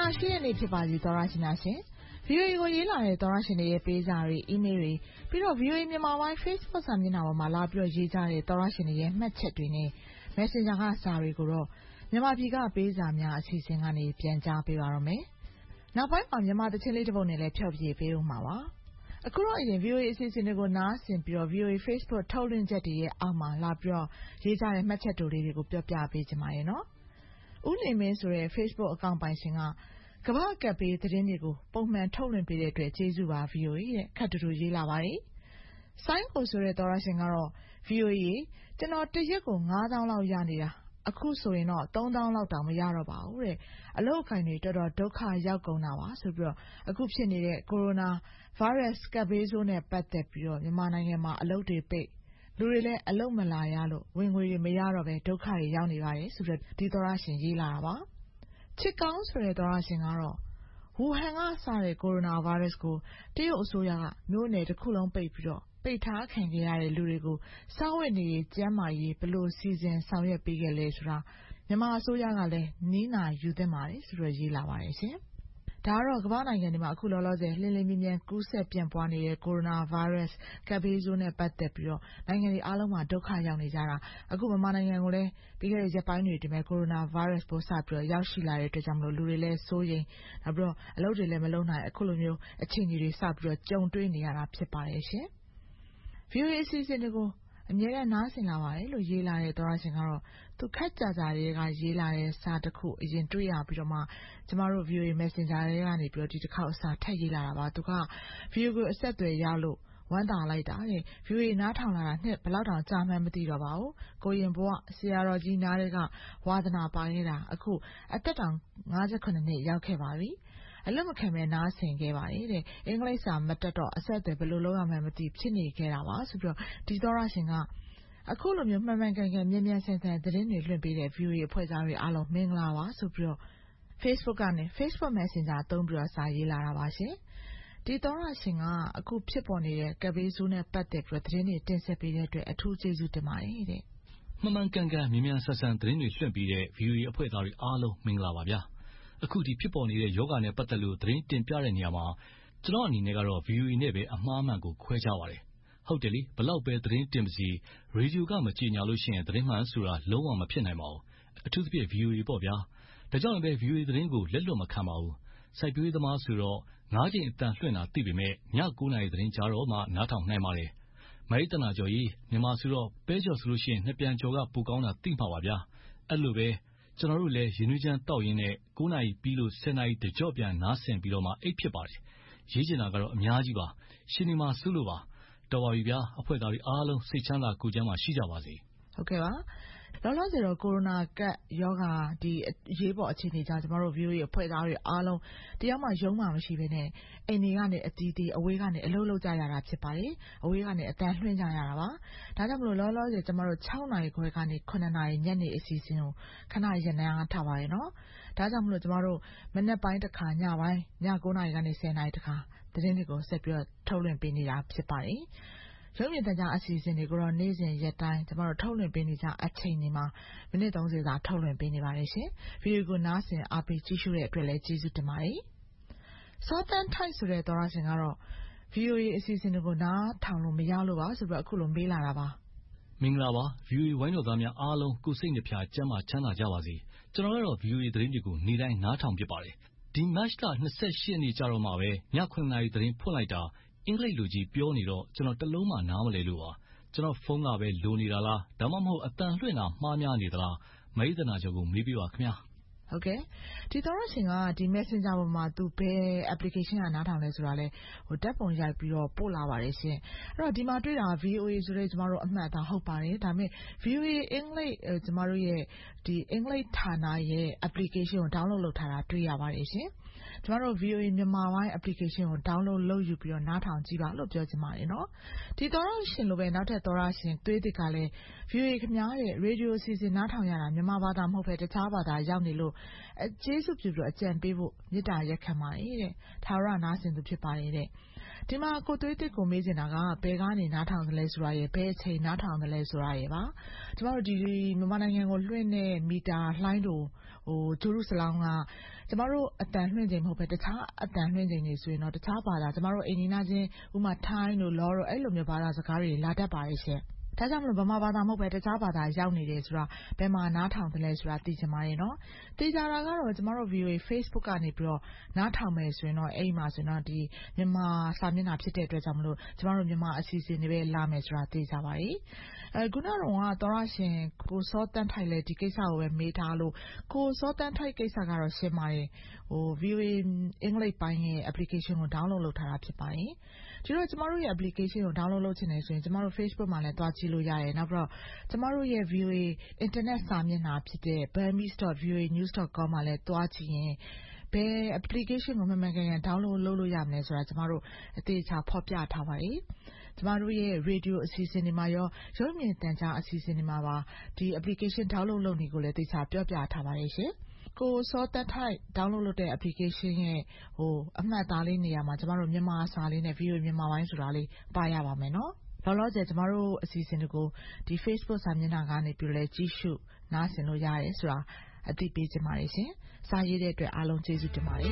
ရှိတဲ့နေ့ဖြစ်ပါစေသောရရှင်များရှင် VOA ကိုရေးလာတဲ့သောရရှင်တွေရဲ့ပေးစာတွေ email တွေပြီးတော့ VOA မြန်မာပိုင်း Facebook စာမျက်နှာပေါ်မှာလာပြီးတော့ရေးကြတဲ့သောရရှင်တွေရဲ့မှတ်ချက်တွေနဲ့ Messenger ကစာတွေကိုတော့မြန်မာပြည်ကပေးစာများအစီအစဉ်ကနေပြန်ကြားပေးပါရမယ်။နောက်ပိုင်းမှာမြန်မာတချင်းလေးတစ်ပုဒ်နဲ့လည်းဖျောက်ပြပေးဦးမှာပါ။အခုတော့အရင် VOA အစီအစဉ်တွေကိုနားဆင်ပြီးတော့ VOA Facebook ထုတ်လွှင့်ချက်တွေရဲ့အောက်မှာလာပြီးတော့ရေးကြတဲ့မှတ်ချက်တွေလေးတွေကိုပြောပြပေးကြပါရနော်။ဦးနေမင်းဆိုတဲ့ Facebook အကောင့်ပိုင်ရှင်ကကမ္ဘာကပ်ပေးသတင်းတွေကိုပုံမှန်ထုတ်လွှင့်ပေးတဲ့အတွက်ကျေးဇူးပါ VOA တဲ့ခက်တူတူရေးလာပါတယ်။ဆိုင်းကိုဆိုတဲ့သောရရှင်ကတော့ VOA ကျွန်တော်တစ်ရက်ကို9000လောက်ရနေတာအခုဆိုရင်တော့3000လောက်တောင်မရတော့ပါဘူးတဲ့အလုပ်ခိုင်တွေတော်တော်ဒုက္ခရောက်ကုန်တာပါဆိုပြီးတော့အခုဖြစ်နေတဲ့ကိုရိုနာဗိုင်းရပ်စ်ကပ်ဘေးဆိုးနဲ့ပတ်သက်ပြီးတော့မြန်မာနိုင်ငံမှာအလုပ်တွေပိတ်လူတွေလည်းအလုပ်မလာရလို့ဝင်ငွေတွေမရတော့ပဲဒုက္ခတွေရောက်နေပါတယ်ဆိုတော့ဒီသောရရှင်ရေးလာတာပါချစ်ကောင်းဆိုတဲ့သောရရှင်ကတော့ဝူဟန်ကစတဲ့ကိုရိုနာဗိုင်းရပ်စ်ကိုတရုတ်အစိုးရကမျိုးနယ်တစ်ခုလုံးပိတ်ပြီးတော့ပိတ်ထားခံခဲ့ရတဲ့လူတွေကိုစားဝတ်နေရေးကျန်းမာရေးဘယ်လိုစီစဉ်ဆောင်ရွက်ပေးခဲ့လဲဆိုတာမြန်မာအစိုးရကလည်းနီးနာယူသင့်ပါတယ်ဆိုတော့ရေးလာပါတယ်ရှင်ဒါကတော့ကမ္ဘာနိုင်ငံတွေမှာအခုလောလောဆယ်လင်းလင်းမြင်းမြန်းကူးစက်ပြန့်ပွားနေတဲ့ကိုရိုနာဗိုင်းရပ်စ်ကပ်ဘေးဆိုးနဲ့ပတ်သက်ပြီးတော့နိုင်ငံတွေအားလုံးမှာဒုက္ခရောက်နေကြတာအခုမြန်မာနိုင်ငံကိုလည်းပြီးခဲ့တဲ့ရက်ပိုင်းတွေတည်းမှာကိုရိုနာဗိုင်းရပ်စ်ပိုးစပြီးတော့ရောက်ရှိလာတဲ့အတွက်ကြောင့်မလို့လူတွေလည်းစိုးရိမ်နောက်ပြီးတော့အလုပ်တွေလည်းမလုပ်နိုင်အခုလိုမျိုးအခြေအနေတွေစပြီးတော့ကြုံတွေ့နေရတာဖြစ်ပါတယ်ရှင် VOA အစီအစဉ်တွေကိုအမြဲတမ်းနားဆင်လာပါတယ်လို့ရေးလာတဲ့သောရရှင်ကတော့သူခက်ကြကြတွေကရေးလာတဲ့စာတစ်ခုအရင်တွေ့ရပြီးတော့မှကျမတို့ VOA Messenger တွေကနေပြီးတော့ဒီတစ်ခေါက်စာထပ်ရေးလာတာပါသူက VOA ကိုအဆက်အသွယ်ရလို့ဝမ်းသာလိုက်တာတဲ့ VOA နားထောင်လာတာနှစ်ဘယ်လောက်တောင်ကြာမှန်းမသိတော့ပါဘူးကိုရင်ဘဝဆရာတော်ကြီးနားတဲ့ကဝါသနာပါနေတာအခုအသက်တောင်58နှစ်ရောက်ခဲ့ပါပြီအလွတ်မခံပဲနားဆင်ခဲ့ပါတယ်တဲ့အင်္ဂလိပ်စာမတတ်တော့အဆက်အသွယ်ဘယ်လိုလုပ်ရမှန်းမသိဖြစ်နေခဲ့တာပါဆိုပြီးတော့ဒီသောရရှင်ကအခုလိုမျိုးမှန်မှန်ကန်ကန်မြန်မြန်ဆန်ဆန်သတင်းတွေလွှင့်ပေးတဲ့ VOA အဖွဲ့သားတွေအားလုံးမင်္ဂလာပါဆိုပြီးတော့ Facebook ကနေ Facebook Messenger သုံးပြီးတော့စာရေးလာတာပါရှင်ဒီသောရရှင်ကအခုဖြစ်ပေါ်နေတဲ့ကပ်ဘေးဆိုးနဲ့ပတ်သက်ပြီးတော့သတင်းတွေတင်ဆက်ပေးတဲ့အတွက်အထူးကျေးဇူးတင်ပါတယ်တဲ့မှန်မှန်ကန်ကန်မြန်မြန်ဆန်ဆန်သတင်းတွေလွှင့်ပေးတဲ့ VOA အဖွဲ့သားတွေအားလုံးမင်္ဂလာပါဗျာအခုဒီဖြစ်ပေါ်နေတဲ့ယောဂနဲ့ပတ်သက်လို့သတင်းတင်ပြတဲ့နေရာမှာကျွန်တော်အနေနဲ့ကတော့ VOA နဲ့ပဲအမှားမှန်ကိုခွဲခြားပါတယ်ဟုတ်တယ်လေဘလောက်ပဲသတင်းတင်ပါစီရေဒီယိုကမကြေညာလို့ရှိရင်သတင်းမှန်ဆိုတာလုံးဝမဖြစ်နိုင်ပါဘူးအထူးသဖြင့် VOA ပေါ့ဗျာဒါကြောင့်လည်း VOA သတင်းကိုလက်လွတ်မခံပါဘူးစိုက်ပျိုးရေးသမားဆိုတော့9ချိန်အတန်လွှင့်တာသိပေမဲ့ည9နာရီသတင်းကြားတော့မှနားထောင်နိုင်ပါတယ်မဲတနာကျော်ကြီးမြန်မာဆိုတော့ပဲကျော်ဆိုလို့ရှိရင်နှစ်ပြန်ကျော်ကပိုကောင်းတာသိမှာပါဗျာအဲ့လိုပဲကျွန်တော်တို့လည်းရင်းနှီးချမ်းတောက်ရင်းနဲ့9နာရီပြီးလို့10နာရီတကြော့ပြန်နားဆင်ပြီးတော့မှအိတ်ဖြစ်ပါတယ်ရေးချင်တာကတော့အများကြီးပါရှင်နေမှာစိုးလို့ပါတော်ပါပြီဗျာအဖွဲ့သားတွေအားလုံးစိတ်ချမ်းသာကိုယ်ကျန်းမာရှိကြပါစေဟုတ်ကဲ့ပါလောလောဆယ်တော့ကိုရိုနာကပ်ယောဂါဒီရေးပေါ်အခြေအနေကြောင့်ကျမတို့ VOA အဖွဲ့သားတွေအားလုံးတရားမှရုံးမှမရှိဘဲနဲ့အိမ်တွေကနေအတီးတီးအဝေးကနေအလုပ်လုပ်ကြရတာဖြစ်ပါတယ်အဝေးကနေအတန်လွှင့်ကြရတာပါဒါကြောင့်မလို့လောလောဆယ်ကျမတို့6နာရီခွဲကနေ9နာရီညနေအစီအစဉ်ကိုခဏရန်နာထားပါရနော်ဒါကြောင့်မလို့ကျမတို့မနေ့ပိုင်းတစ်ခါညပိုင်းည9နာရီကနေ10နာရီတစ်ခါသတင်းတွေကိုဆက်ပြီးတော့ထုတ်လွှင့်ပေးနေတာဖြစ်ပါတယ်ရုပ်မြင်သံကြားအစီအစဉ်တွေကိုတော့နေ့စဉ်ရက်တိုင်းကျမတို့ထုတ်လွှင့်ပေးနေကြအချိန်တွေမှာမိနစ်30သာထုတ်လွှင့်ပေးနေပါတယ်ရှင်ဗီဒီယိုကိုနားဆင်အားပေးကြည့်ရှုတဲ့အတွက်လည်းကျေးဇူးတင်ပါတယ်စောတန်းထိုက်ဆိုတဲ့သောရရှင်ကတော့ VOA အစီအစဉ်တွေကိုနားထောင်လို့မရလို့ပါဆိုပြီးအခုလိုမေးလာတာပါမင်္ဂလာပါ VOA ဝိုင်းတော်သားများအားလုံးကိုစိတ်နှပြကျန်းမာချမ်းသာကြပါစေကျွန်တော်ကတော့ VOA သတင်းတွေကိုနေ့တိုင်းနားထောင်ဖြစ်ပါတယ်ဒီမတ်လ28ရက်နေ့ကြတော့မှပဲည9နာရီသတင်းဖွင့်လိုက်တာအင်္ဂလိပ်လိုကြီးပြောနေတော့ကျွန်တော်တလုံးမှနားမလည်လို့ပါကျွန်တော်ဖုန်းကပဲလိုနေတာလားဒါမှမဟုတ်အတန်လွှင့်တာမှားများနေသလားမဲသနာကျော်ကိုမေးပြပါခင်ဗျာဟုတ်ကဲ့ဒီသောရရှင်ကဒီ Messenger ပေါ်မှာသူဘယ် application ကနားထောင်လဲဆိုတာလဲဓာတ်ပုံရိုက်ပြီးတော့ပို့လာပါတယ်ရှင်အဲ့တော့ဒီမှာတွေ့တာ VOA ဆိုတဲ့ကျမတို့အမှတ်အသားဟုတ်ပါတယ်ဒါပေမဲ့ VOA အင်္ဂလိပ်ကျမတို့ရဲ့ဒီအင်္ဂလိပ်ဌာနရဲ့ application ကို download လုပ်ထားတာတွေ့ရပါတယ်ရှင်ကျမတို့ VOA မြန်မာပိုင်း application ကို download လုပ်ယူပြီးတော့နားထောင်ကြည့်ပါလို့ပြောချင်ပါတယ်နော်ဒီသောရရှင်လိုပဲနောက်ထပ်သောရရှင်သွေးသစ်ကလည်း VOA ခင်ဗျားရဲ့ radio အစီအစဉ်နားထောင်ရတာမြန်မာဘာသာမဟုတ်ပဲတခြားဘာသာရောက်နေလို့ကျေးဇူးပြုပြီးတော့အကြံပေးဖို့မေတ္တာရက်ခံပါတယ်တဲ့ထာဝရနားဆင်သူဖြစ်ပါတယ်တဲ့ဒီမှာကိုသွေးသစ်ကိုမေးချင်တာကဘယ်ကနေနားထောင်သလဲဆိုတာရယ်ဘယ်အချိန်နားထောင်သလဲဆိုတာရယ်ပါကျမတို့ဒီမြန်မာနိုင်ငံကိုလွှင့်တဲ့မီတာလှိုင်းတို့ဂျိုရုဆလောင်းကကျမတို့အတန်လွှင့်ချိန်မဟုတ်ပဲတခြားအတန်လွှင့်ချိန်တွေဆိုရင်တော့တခြားဘာသာကျမတို့အိမ်နီးနားချင်းဥမာထိုင်းတို့လောတို့အဲ့လိုမျိုးဘာသာစကားတွေလာတတ်ပါတယ်ရှင်ဒါကြောင့်မလို့ဗမာဘာသာမဟုတ်ပဲတခြားဘာသာရောက်နေတယ်ဆိုတာဘယ်မှာနားထောင်တယ်လဲဆိုတာသိချင်ပါတယ်နော်သိကြတာကတော့ကျမတို့ VOA Facebook ကနေပြီးတော့နားထောင်မယ်ဆိုရင်တော့အဲ့မှာဆိုရင်တော့ဒီမြန်မာစာမျက်နှာဖြစ်တဲ့အတွက်ကြောင့်မလို့ကျမတို့မြန်မာအစီအစဉ်တွေပဲလာမယ်ဆိုတာသိကြပါတယ်ခုနကတော့သောရရှင်ကိုစောတန်းထိုက်လဲဒီကိစ္စကိုပဲမေးထားလို့ကိုစောတန်းထိုက်ကိစ္စကတော့ရှင်းပါတယ်VOA အင်္ဂလိပ်ပိုင်းရဲ့ application ကို download လုပ်ထားတာဖြစ်ပါတယ်ဒီတော့ကျမတို့ရဲ့ application ကို download လုပ်ချင်တယ်ဆိုရင်ကျမတို့ Facebook မှာလည်းတွားကြည့်လို့ရတယ်နောက်ပြီးတော့ကျမတို့ရဲ့ VOA internet စာမျက်နှာဖြစ်တဲ့ burmese.voanews.com မှာလည်းတွားကြည့်ရင်ဘယ် application ကိုမှန်ကန် download လုပ်လို့ရမလဲဆိုတာကျမတို့အသေးချာဖော်ပြထားပါတယ်ကျမတို့ရဲ့ radio အစီအစဉ်တွေမှာရောရုပ်မြင်သံကြားအစီအစဉ်တွေမှာပါဒီ application download လုပ်နေကိုလည်းသေချာပြောပြထားပါတယ်ရှင်ကိုစောတတ်ထိုက် download လုပ်တဲ့ application ရဲ့အမှတ်အသားလေးနေရာမှာကျမတို့မြန်မာစာလေးနဲ့ VOA မြန်မာပိုင်းဆိုတာလေးပါရပါမယ်နော်လောလောဆယ်ကျမတို့အစီအစဉ်တွေကိုဒီ Facebook စာမျက်နှာကနေပြီးလဲကြည့်ရှုနားဆင်လို့ရတယ်ဆိုတာအသိပေးချင်ပါတယ်ရှင်စာရေးတဲ့အတွက်အားလုံးကျေးဇူးတင်ပါတယ်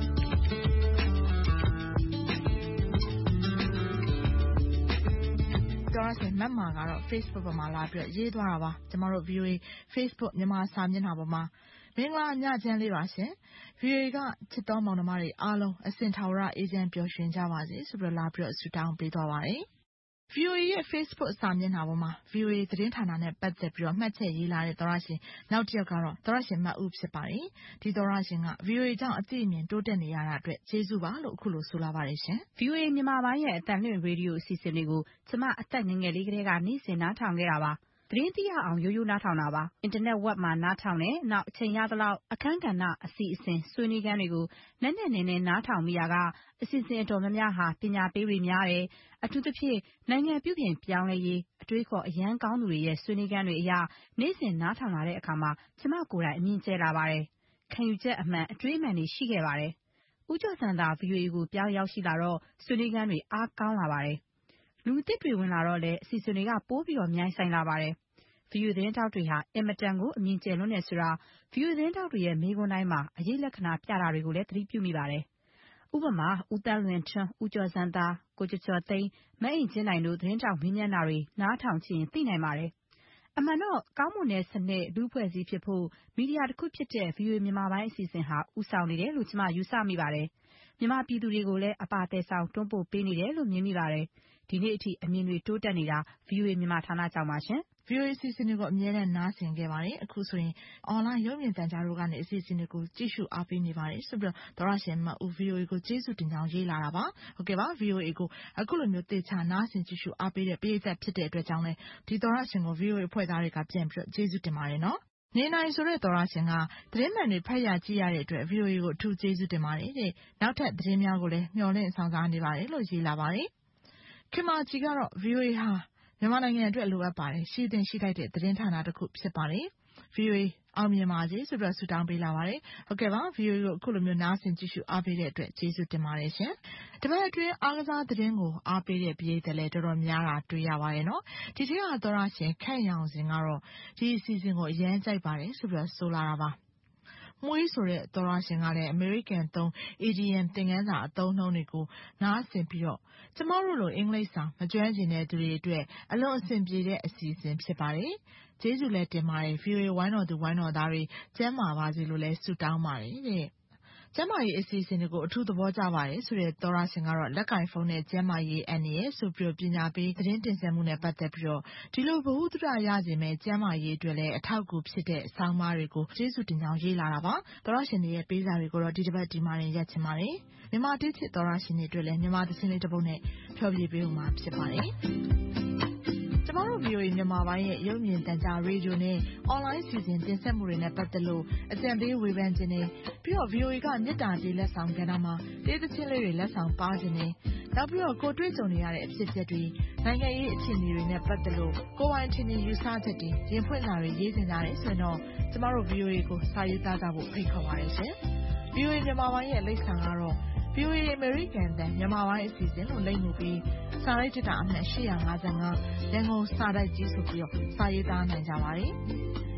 တော်ရရှင်မတ်မာကတော့ Facebook ပေါ်မှာလာပြီးရေးသွားတာပါကျမတို့ VOA Facebook မြန်မာစာမျက်နှာပေါ်မှာမင်္ဂလာညချမ်းလေးပါရှင် VOA ကချစ်တော်မောင်နှမတွေအားလုံးအစင်ထာဝရအေးချမ်းပျော်ရွှင်ကြပါစေဆိုပြီးလာပြီးဆုတောင်းပေးသွားပါတယ်VOA ရဲ့ Facebook စာမျက်နှာပေါ်မှာ VOA သတင်းဌာနနဲ့ပတ်သက်ပြီးမှတ်ချက်ရေးလာတဲ့သောရရှင်နောက်တစ်ယောက်ကတော့သောရရှင်မတ်ဦးဖြစ်ပါတယ်ဒီသောရရှင်က VOA ကြောင့်အသိအမြင်တိုးတက်နေရတာအတွက်ကျေးဇူးပါလို့အခုလိုဆိုလာပါတယ်ရှင် VOA မြန်မာပိုင်းရဲ့အတန်လွှင့်ရေဒီယိုအစီအစဉ်တွေကိုကျမအသက်ငယ်ငယ်လေးကတည်းကနေ့စဉ်နားထောင်ခဲ့တာပါသတင်းသိရအောင်ရိုးရိုးနားထောင်တာပါအင်တာနက်ဝက်မှာနားထောင်တယ်နောက်အချိန်ရသလောက်အခန်းကဏ္ဍအစီအစဉ်ဆွေးနွေးခန်းတွေကိုနက်နဲနားထောင်မိတာကအစီအစဉ်အတော်များများဟာပညာပေးတွေများတယ်အထူးသဖြင့်နိုင်ငံပြုပြင်ပြောင်းလဲရေးအတွေးခေါ်အရန်ကောင်းသူတွေရဲ့ဆွေးနွေးခန်းတွေအရနေ့စဉ်နားထောင်လာတဲ့အခါမှာကျမကိုယ်တိုင်အမြင်ကျလာပါတယ်ခံယူချက်အမှန်အတွေးအမှန်တွေရှိခဲ့ပါတယ်ဦးကျော်စံသာ VOA ကိုပြောင်းရောက်ရှိလာတော့ဆွေးနွေးခန်းတွေအားကောင်းလာပါတယ်လူအသစ်တွေဝင်လာတော့လည်းအစီအစဉ်တွေကပိုးပြီးတော့မြိုင်ဆိုင်လာပါတယ်VOA သတင်းတောက်တွေဟာအင်မတန်ကိုအမြင်ကျယ်လွန်းနေဆိုတာ VOA သတင်းတောက်တွေရဲ့မိကွန်းတိုင်းမှာအရေးလက္ခဏာပြတာတွေကိုလည်းသတိပြုမိပါတယ်ဥပမာဦးတန်းလွင်ထွန်းဦးကျော်စံသာကိုကျော်ကျော်သိန်းမအိမ်ချင်းနိုင်တို့သတင်းတောက်မေးမြန်းတာတွေနားထောင်ကြည့်ရင်သိနိုင်ပါတယ်အမှန်တော့ကောင်းမွန်တဲ့စနစ်လူဖွဲ့စည်းဖြစ်ဖို့မီဒီယာတစ်ခုဖြစ်တဲ့ VOA မြန်မာပိုင်းအစီအစဉ်ဟာဦးဆောင်နေတယ်လို့ကျမယူဆမိပါတယ်မြန်မာပြည်သူတွေကိုလည်းအပါအသယ်ဆောင်တွန်းပို့ပေးနေတယ်လို့မြင်မိပါတယ်ဒီနေ့အထိအမြင်တွေတိုးတက်နေတာ VOA မြန်မာဌာနကြောင့်ပါရှင် VOA အစီအစဉ်တွေကိုအမြဲတမ်းနားဆင်ခဲ့ပါတယ်အခုဆိုရင် online ရုပ်မြင်သံကြားတို့ကနေအစီအစဉ်တွေကိုကြည့်ရှုအားပေးနေပါတယ်ဆိုပြီးတော့သောရရှင်မတ်ဦး VOA ကိုကျေးဇူးတင်ကြောင်းရေးလာတာပါဟုတ်ကဲ့ပါ VOA ကိုအခုလိုမျိုးသေချာနားဆင်ကြည့်ရှုအားပေးတဲ့ပရိသတ်ဖြစ်တဲ့အတွက်ကြောင့်လည်းဒီသောရရှင်ကို VOA အဖွဲ့သားတွေကပြန်ပြီးတော့ကျေးဇူးတင်ပါတယ်နော်နေနိုင်ဆိုတဲ့သောရရှင်ကသတင်းမှန်တွေဖတ်ရကြည့်ရတဲ့အတွက် VOA ကိုအထူးကျေးဇူးတင်ပါတယ်တဲ့နောက်ထပ်သတင်းများကိုလည်းမျှော်လင့်ဆောင်စားနေပါတယ်လို့ရေးလာပါတယ်ခင်မကြီးကတော့ VOA ဟာမြန်မာနိုင်ငံအတွက်လိုအပ်ပါတယ်ရှိသင့်ရှိထိုက်တဲ့သတင်းဌာနတစ်ခုဖြစ်ပါတယ် VOA အောင်မြင်ပါစေဆိုပြီးဆုတောင်းပေးလာပါတယ်ဟုတ်ကဲ့ပါ VOA ကိုအခုလိုမျိုးနားဆင်ကြည့်ရှုအားပေးတဲ့အတွက်ကျေးဇူးတင်ပါတယ်ရှင်ဒီဘက်အတွင်းအားကစားသတင်းကိုအားပေးတဲ့ပြည်သက်လည်းတော်တော်များတာတွေ့ရပါတယ်နော်ဒီထက်ကသောရရှင်ခန့်ရောင်စင်ကတော့ဒီအစီအစဉ်ကိုအရန်ကြိုက်ပါတယ်ဆိုပြီးဆိုလာတာပါမွေးဆိုတဲ့သောရရှင်ကလည်း American သုံး EDM သင်ခန်းစာအသုံးနှုန်းတွေကိုနားဆင်ပြီးတော့ကျမတို့လိုအင်္ဂလိပ်စာမကျွမ်းကျင်တဲ့သူတွေအတွက်အလွန်အဆင်ပြေတဲ့အစီအစဉ်ဖြစ်ပါတယ်ကျေးဇူးလည်းတင်ပါတယ် VOA ဝိုင်းတော်သူဝိုင်းတော်သားတွေကျမ်းမာပါစေလို့လည်းဆုတောင်းပါတယ်တဲ့ကျမ်းမာရေးအစီအစဉ်တွေကိုအထူးသဘောကျပါတယ်ဆိုတဲ့သောရရှင်ကတော့လက်ကင်ဖုန်းနဲ့ကျမ်းမာရေးအန်ရဲ့ဆိုပြီးပညာပေးသတင်းတင်ဆက်မှုနဲ့ပတ်သက်ပြီးတော့ဒီလိုဗဟုသုတရစေမဲ့ကျမ်းမာရေးအတွက်လည်းအထောက်အကူဖြစ်တဲ့ဆောင်းပါးတွေကိုကျေးဇူးတင်ကြောင်းရေးလာတာပါသောရရှင်တွေရဲ့ပေးစာတွေကိုတော့ဒီတစ်ပတ်ဒီမှာရင်ရက်ချင်ပါတယ်မြန်မာတိချစ်သောရရှင်တွေအတွက်လည်းမြန်မာသင်းလေးတစ်ပုဒ်နဲ့ဖျော်ဖြေပေးဦးမှာဖြစ်ပါတယ်ကျမတို့ VOA မြန်မာပိုင်းရဲ့ရုပ်မြင်သံကြားရေဒီယိုနဲ့ online စီစဉ်တင်ဆက်မှုတွေနဲ့ပတ်သက်လို့အကြံပေးဝေဖန်ခြင်းတွေပြီးတော့ VOA ကမြစ်တာကြီးလက်ဆောင်ကဏ္ဍမှာတေးသချင်းလေးတွေလက်ဆောင်ပါခြင်းတွေနောက်ပြီးတော့ကိုတွေ့ကြုံနေရတဲ့အဖြစ်အပျက်တွေနိုင်ငံရေးအခြေအနေတွေနဲ့ပတ်သက်လို့ကိုယ်ပိုင်ထင်မြင်ယူဆချက်တွေရင်ဖွင့်လာတွေရေးတင်ကြတယ်ဆိုရင်တော့ကျမတို့ VOA ကိုစာရေးသားကြဖို့ဖိတ်ခေါ်ပါတယ်ရှင် VOA မြန်မာပိုင်းရဲ့လိပ်စာကတော့ VOA American တန်မြန်မာပိုင်းအစီအစဉ်လို့လိပ်မှုပြီးစာရိုက်တစ်တာအမှတ်855ရန်ကုန်စာတိုက်ကြီးဆိုပြီးတော့စာရေးသားနိုင်ကြပါတယ်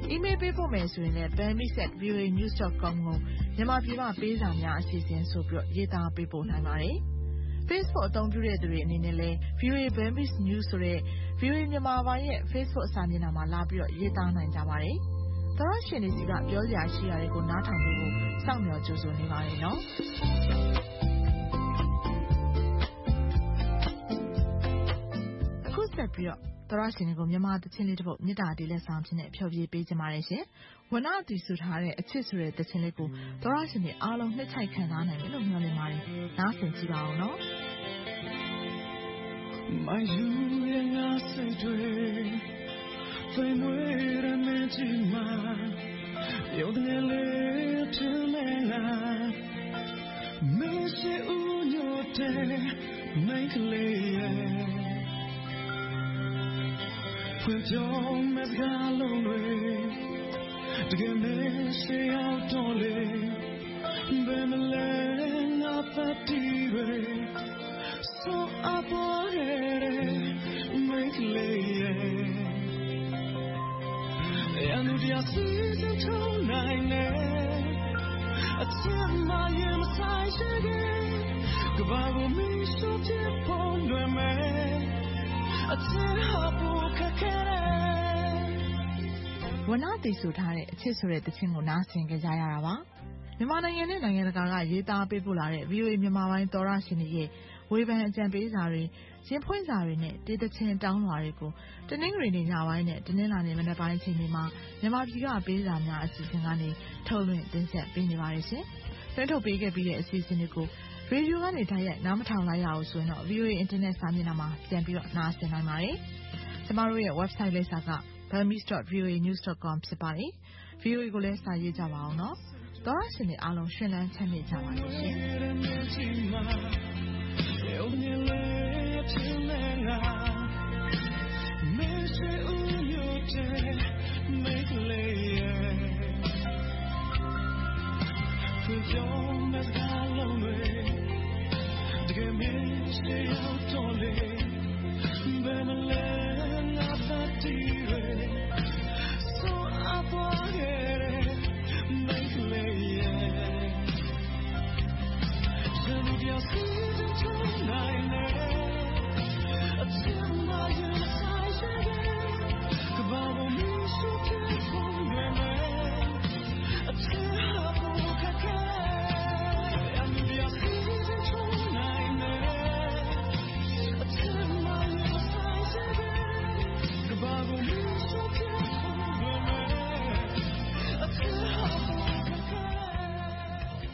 email ပေးဖို့မယ်ဆိုရင်လည်း bambies@voanews.com ကိုမြန်မာပြည်မှာပေးစာများအစီအစဉ်ဆိုပြီးရေးသားပေးပို့နိုင်ပါတယ်။ Facebook အသုံးပြုတဲ့သူတွေအနေနဲ့လည်း VOA Bambies News ဆိုတဲ့ VOA မြန်မာပိုင်းရဲ့ Facebook စာမျက်နှာမှာလာပြီးရေးသားနိုင်ကြပါတယ်။သောရရှင်တွေစီကပြောစရာရှိတာတွေကိုနားထောင်ဖို့စောင့်မျှော်ကြိုဆိုနေပါတယ်နော်။အခုဆက်ပြီးသောရရှင်တွေကိုမြန်မာသချင်းလေးတစ်ပုဒ်မြစ်တာတီလက်ဆောင်ဖြစ်နေဖျော်ဖြေပေးကြပါရရှင်။ဝနအတီဆူထားတဲ့အချစ်ဆိုတဲ့သချင်းလေးကိုသောရရှင်တွေအားလုံးနှစ်ချိုက်ခံစားနိုင်မယ်လို့မျှော်လင့်ပါတယ်။နားဆင်ကြည့်ပါဦးနော်။ My you and I say to when we're meeting my you're the little to me miss you your day make lay with your mess galon way to get me say out only bemelen up at so up make lay and you see the tonight a time my inside again goodbye will me so deep on the man a time hapu kakere ဝနတီဆူထားတဲ့အချစ်ဆိုတဲ့သချင်းကိုနားဆင်ကြကြရတာပါမြန်မာနိုင်ငံနဲ့နိုင်ငံတကာကရေးသားပေးပို့လာတဲ့ VOA မြန်မာပိုင်းသောရရှင်တွေရဲ့ဝေဖန်အကြံပေးစာတွေရင်ဖွင့်စာတွေနဲ့တေးသချင်းတောင်းလွှာတွေကိုတနင်္ဂနွေနေ့ညပိုင်းနဲ့တနင်္လာနေ့မနက်ပိုင်းအချိန်တွေမှာမြန်မာပြည်ကပေးစာများအစီအစဉ်ကနေထုတ်လွှင့်တင်ဆက်ပေးနေပါတယ်ရှင်။တွဲထုတ်ပေးခဲ့ပြီးတဲ့အစီအစဉ်တွေကိုရေဒီယိုကနေတိုက်ရိုက်နားမထောင်လိုက်ရအောင်ဆိုရင်တော့ VOA Internet စာမျက်နှာမှာပြန်ပြီးနားဆင်နိုင်ပါတယ်။ကျမတို့ရဲ့ website လိပ်စာက bambies.voanews.com ဖြစ်ပါတယ်။ VOA ကိုလည်းစာရေးကြပါအောင်နော်။သောရရှင်တွေအားလုံးရှင်လန်းချမ်းမြေ့ကြပါလို့ရှင် Goodbye, we'll meet you